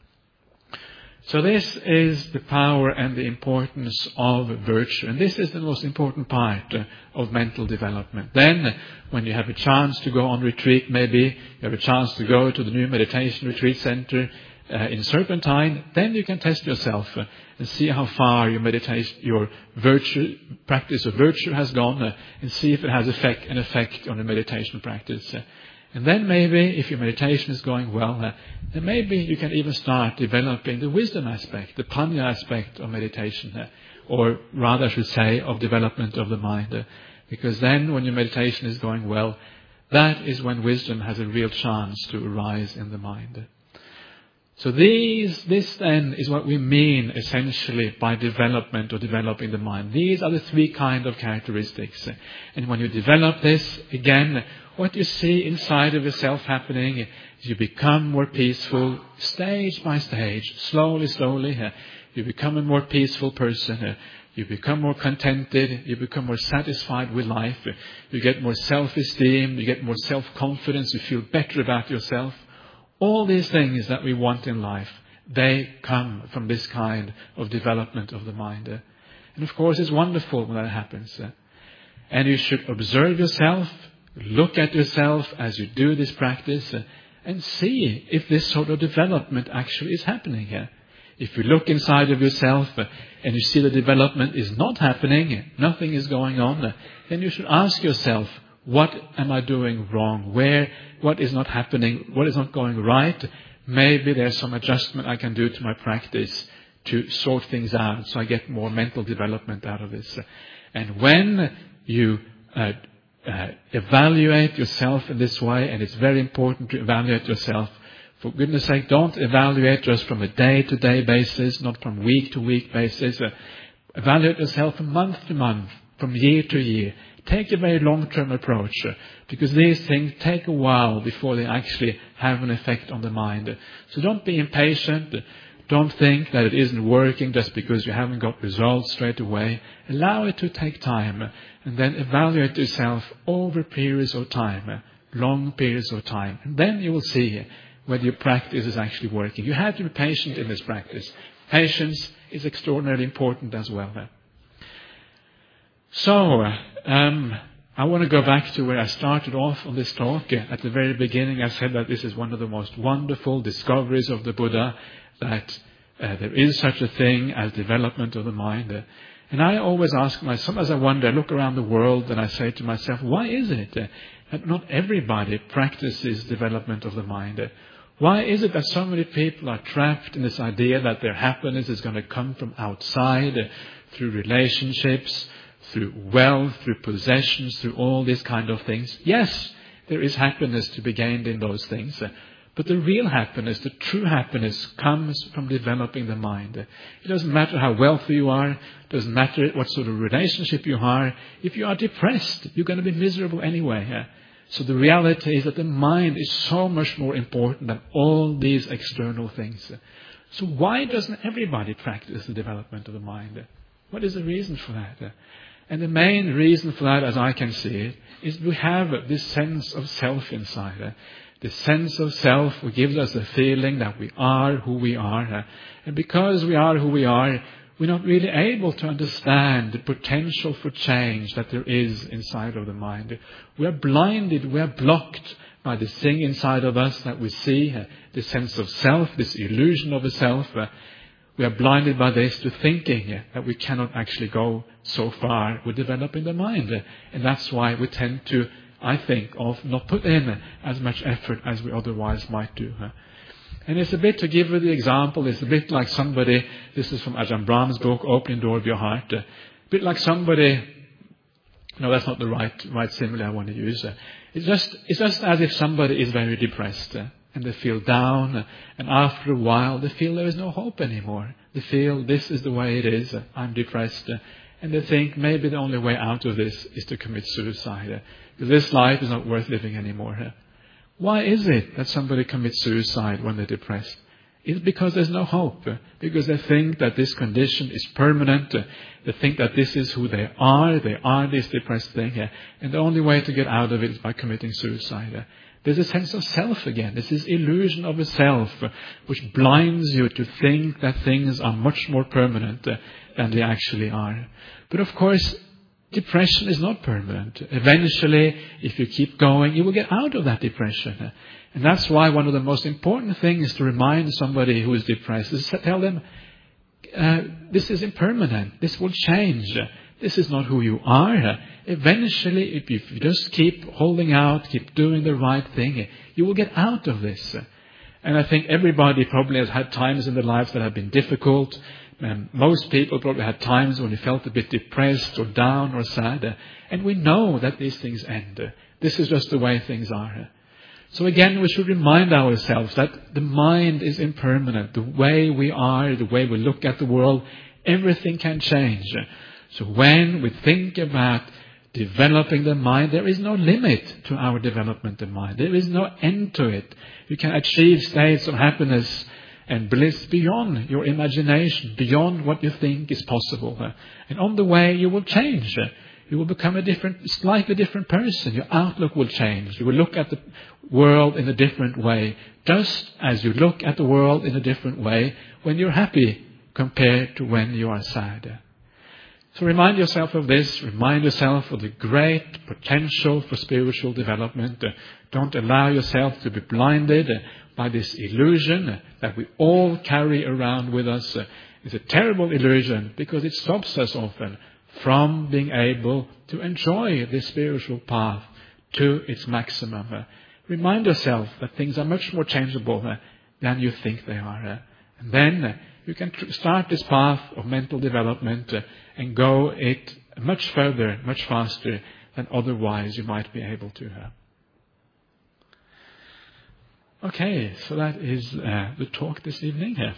So this is the power and the importance of virtue. And this is the most important part uh, of mental development. Then, uh, when you have a chance to go on retreat, maybe you have a chance to go to the new meditation retreat center uh, in Serpentine, then you can test yourself uh, and see how far your meditation, your virtue, practice of virtue has gone, uh, and see if it has effect, an effect on the meditation practice. Uh, And then maybe, if your meditation is going well, uh, then maybe you can even start developing the wisdom aspect, the panya aspect of meditation, uh, or rather I should say, of development of the mind. Uh, because then, when your meditation is going well, that is when wisdom has a real chance to arise in the mind. So these, this then is what we mean essentially by development or developing the mind. These are the three kind of characteristics. And when you develop this, again, what you see inside of yourself happening is you become more peaceful stage by stage, slowly, slowly. You become a more peaceful person. You become more contented. You become more satisfied with life. You get more self-esteem. You get more self-confidence. You feel better about yourself. All these things that we want in life, they come from this kind of development of the mind. And of course, it's wonderful when that happens. And you should observe yourself, look at yourself as you do this practice, and see if this sort of development actually is happening here. If you look inside of yourself and you see the development is not happening, nothing is going on, then you should ask yourself, what am I doing wrong? Where, what is not happening? What is not going right? Maybe there's some adjustment I can do to my practice to sort things out so I get more mental development out of this. And when you uh, uh, evaluate yourself in this way, and it's very important to evaluate yourself, for goodness sake, don't evaluate just from a day-to-day basis, not from week-to-week basis. Uh, evaluate yourself from month to month, from year to year. Take a very long-term approach, because these things take a while before they actually have an effect on the mind. So don't be impatient. Don't think that it isn't working just because you haven't got results straight away. Allow it to take time, and then evaluate yourself over periods of time, long periods of time. And then you will see whether your practice is actually working. You have to be patient in this practice. Patience is extraordinarily important as well. So, um, I want to go back to where I started off on this talk. At the very beginning, I said that this is one of the most wonderful discoveries of the Buddha, that uh, there is such a thing as development of the mind. Uh, and I always ask myself, sometimes I wonder, I look around the world and I say to myself, why is it uh, that not everybody practices development of the mind? Uh, why is it that so many people are trapped in this idea that their happiness is going to come from outside, uh, through relationships, through wealth, through possessions, through all these kind of things? Yes, there is happiness to be gained in those things. Uh, But the real happiness, the true happiness, comes from developing the mind. It doesn't matter how wealthy you are. It doesn't matter what sort of relationship you are. If you are depressed, you're going to be miserable anyway. So the reality is that the mind is so much more important than all these external things. So why doesn't everybody practice the development of the mind? What is the reason for that? And the main reason for that, as I can see it, is we have this sense of self inside. The sense of self gives us a feeling that we are who we are. And because we are who we are, we're not really able to understand the potential for change that there is inside of the mind. We are blinded, we are blocked by this thing inside of us that we see, this sense of self, this illusion of a self. We are blinded by this to thinking that we cannot actually go so far with developing the mind. And that's why we tend to, I think, of not put in as much effort as we otherwise might do. And it's a bit, to give you the example, it's a bit like somebody, this is from Ajahn Brahm's book, Opening Door of Your Heart, a bit like somebody, no, that's not the right right simile I want to use. It's just, it's just as if somebody is very depressed and they feel down, and after a while they feel there is no hope anymore. They feel this is the way it is, I'm depressed, and they think maybe the only way out of this is to commit suicide. This life is not worth living anymore. Why is it that somebody commits suicide when they're depressed? It's because there's no hope. Because they think that this condition is permanent. They think that this is who they are. They are this depressed thing. And the only way to get out of it is by committing suicide. There's a sense of self again. This is illusion of a self, which blinds you to think that things are much more permanent than they actually are. But of course, depression is not permanent. Eventually, if you keep going, you will get out of that depression. And that's why one of the most important things to remind somebody who is depressed is to tell them, uh, this is impermanent. This will change. This is not who you are. Eventually, if you just keep holding out, keep doing the right thing, you will get out of this. And I think everybody probably has had times in their lives that have been difficult. And most people probably had times when they felt a bit depressed or down or sad. And we know that these things end. This is just the way things are. So again, we should remind ourselves that the mind is impermanent. The way we are, the way we look at the world, everything can change. So when we think about developing the mind, there is no limit to our development of mind. There is no end to it. You can achieve states of happiness and bliss beyond your imagination, beyond what you think is possible. And on the way, you will change. You will become a different, slightly different person. Your outlook will change. You will look at the world in a different way, just as you look at the world in a different way when you're happy compared to when you are sad. So remind yourself of this. Remind yourself of the great potential for spiritual development. Don't allow yourself to be blinded by this illusion that we all carry around with us. It's a terrible illusion because it stops us often from being able to enjoy this spiritual path to its maximum. Uh, remind yourself that things are much more changeable uh, than you think they are. Uh, and then uh, you can tr- start this path of mental development uh, and go it much further, much faster than otherwise you might be able to. Uh. Okay, so that is uh, the talk this evening. Uh.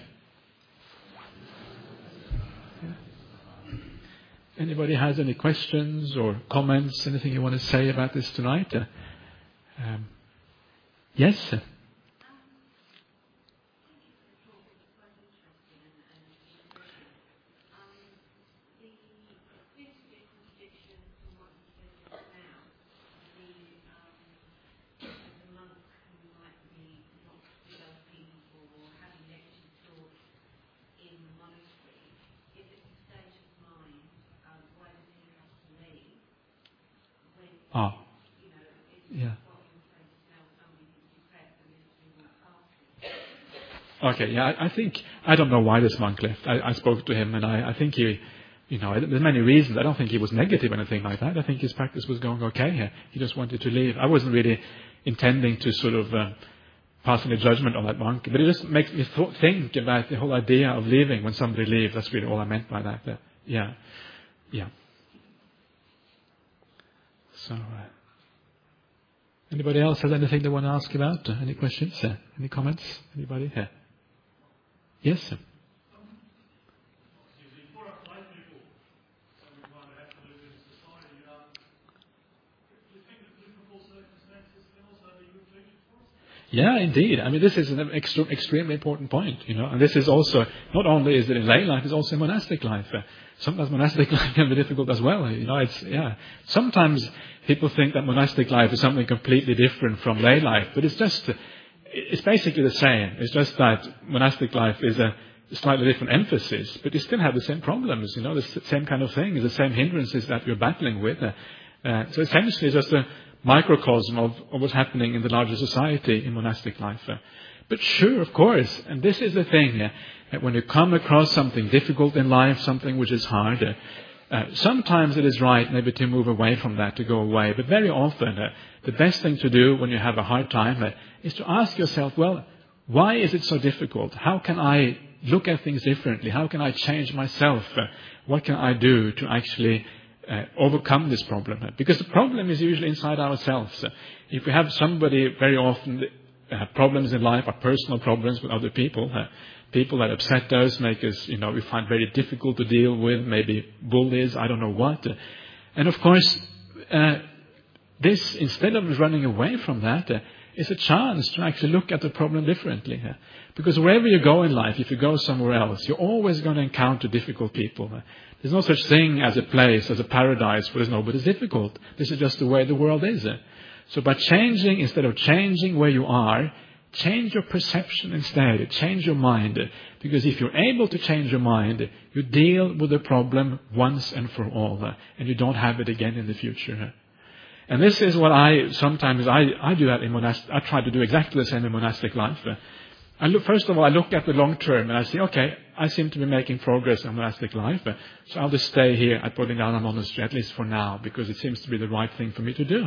Anybody has any questions or comments, anything you want to say about this tonight? Uh, um, yes? Ah, yeah. Okay, yeah, I, I think, I don't know why this monk left. I, I spoke to him and I, I think he, you know, there's many reasons. I don't think he was negative or anything like that. I think his practice was going okay. He just wanted to leave. I wasn't really intending to sort of uh, pass any judgment on that monk, but it just makes me th- think about the whole idea of leaving when somebody leaves. That's really all I meant by that. Uh, yeah, yeah. So... Uh, Anybody else has anything they want to ask about? Any questions? Uh, any comments? Anybody? Yeah. Yes? Sir. Yeah, indeed. I mean, this is an extra, extremely important point, you know. And this is also, not only is it in lay life, it's also in monastic life. Uh, sometimes monastic life can be difficult as well. You know, it's, yeah. Sometimes people think that monastic life is something completely different from lay life, but it's just, it's basically the same. It's just that monastic life is a slightly different emphasis, but you still have the same problems, you know, the same kind of thing, the same hindrances that you're battling with. Uh, uh, so essentially it's just a microcosm of, of what's happening in the larger society in monastic life. Uh, but sure, of course, and this is the thing, uh, that when you come across something difficult in life, something which is hard, uh, uh, sometimes it is right maybe to move away from that, to go away. But very often, uh, the best thing to do when you have a hard time uh, is to ask yourself, well, why is it so difficult? How can I look at things differently? How can I change myself? Uh, what can I do to actually Uh, overcome this problem? Because the problem is usually inside ourselves. Uh, if we have somebody, very often uh, problems in life are personal problems with other people, uh, people that upset us, make us, you know, we find very difficult to deal with, maybe bullies, I don't know what. Uh, and of course, uh, this, instead of running away from that, uh, is a chance to actually look at the problem differently. Uh, because wherever you go in life, if you go somewhere else, you're always going to encounter difficult people. Uh, There's no such thing as a place, as a paradise where there's nobody's difficult. This is just the way the world is. So by changing, instead of changing where you are, change your perception instead. Change your mind. Because if you're able to change your mind, you deal with the problem once and for all. And you don't have it again in the future. And this is what I, sometimes I, I do that in monastic, I try to do exactly the same in monastic life. I look, first of all, I look at the long term and I say, okay, I seem to be making progress in monastic life, so I'll just stay here at Bodhidharma Monastery, at least for now, because it seems to be the right thing for me to do.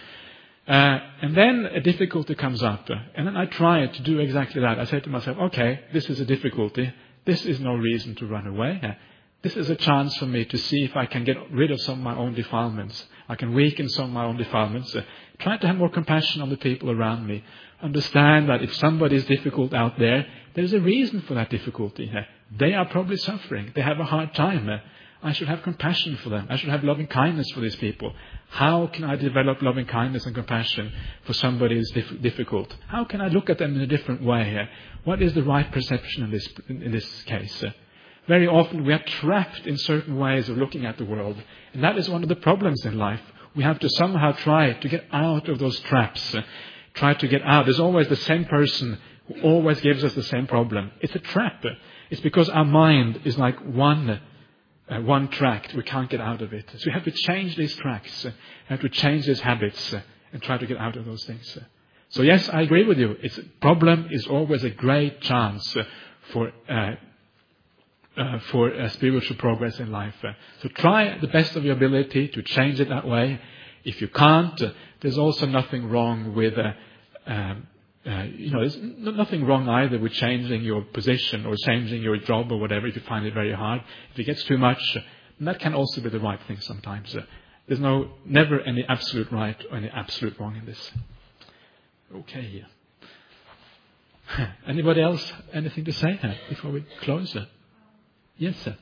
Uh, and then a difficulty comes up, and then I try to do exactly that. I say to myself, okay, this is a difficulty. This is no reason to run away. This is a chance for me to see if I can get rid of some of my own defilements. I can weaken some of my own defilements. Uh, try to have more compassion on the people around me. Understand that if somebody is difficult out there, there's a reason for that difficulty. Uh, they are probably suffering. They have a hard time. Uh, I should have compassion for them. I should have loving kindness for these people. How can I develop loving kindness and compassion for somebody who is dif- difficult? How can I look at them in a different way? Uh, what is the right perception in this, in, in this case? Uh, very often we are trapped in certain ways of looking at the world. And that is one of the problems in life. We have to somehow try to get out of those traps. Uh, try to get out. There's always the same person who always gives us the same problem. It's a trap. It's because our mind is like one Uh, one track. We can't get out of it. So we have to change these tracks. Uh, we have to change these habits uh, and try to get out of those things. Uh. So yes, I agree with you. It's a problem is always a great chance uh, for uh, uh, for uh, spiritual progress in life. Uh. So try the best of your ability to change it that way. If you can't, uh, there's also nothing wrong with uh, um, Uh, you know, there's nothing wrong either with changing your position or changing your job or whatever if you find it very hard. If it gets too much, that can also be the right thing sometimes. Uh, there's no, never any absolute right or any absolute wrong in this. Okay here. Anybody else, anything to say uh, before we close? Uh? Yes, sir.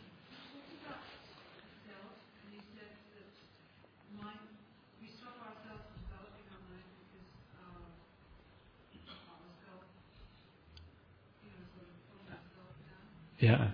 Yeah.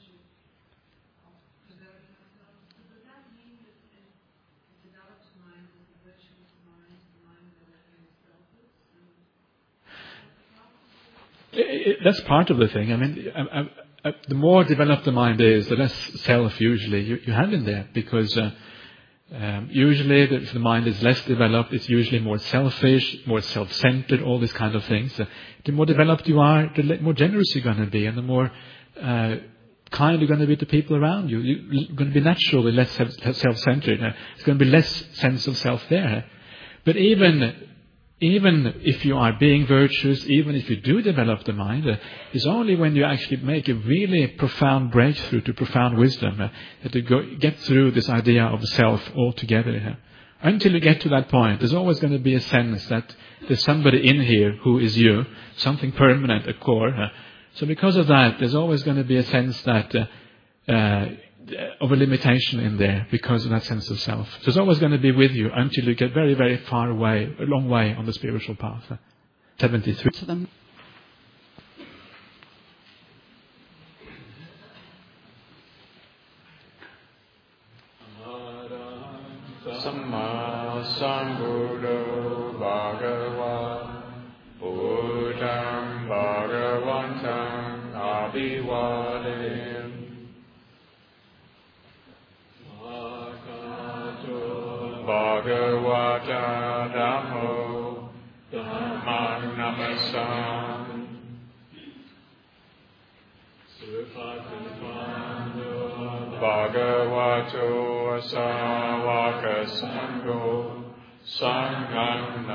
It, that's part of the thing. I mean, I, I, I, the more developed the mind is, the less self usually you, you have in there. Because uh, um, usually the, if the mind is less developed, it's usually more selfish, more self-centered, all these kind of things. Uh, the more developed you are, the more generous you're going to be, and the more uh, kind you're going to be to people around you. You're going to be naturally less self-centered. Uh, it's going to be less sense of self there. But even Even if you are being virtuous, even if you do develop the mind, uh, it's only when you actually make a really profound breakthrough to profound wisdom uh, that you go, get through this idea of self altogether. Uh. Until you get to that point, there's always going to be a sense that there's somebody in here who is you, something permanent, a core. Uh. So because of that, there's always going to be a sense that uh, uh, of a limitation in there because of that sense of self. So it's always going to be with you until you get very, very far away, a long way on the spiritual path. seventy-three. To them. Samma Sambuddho Bhagava Buddham Bhagavantam Abhivadayam Bhagavata Dhammo Dhammam Namasam Bhagavato Savaka Sangho Sangham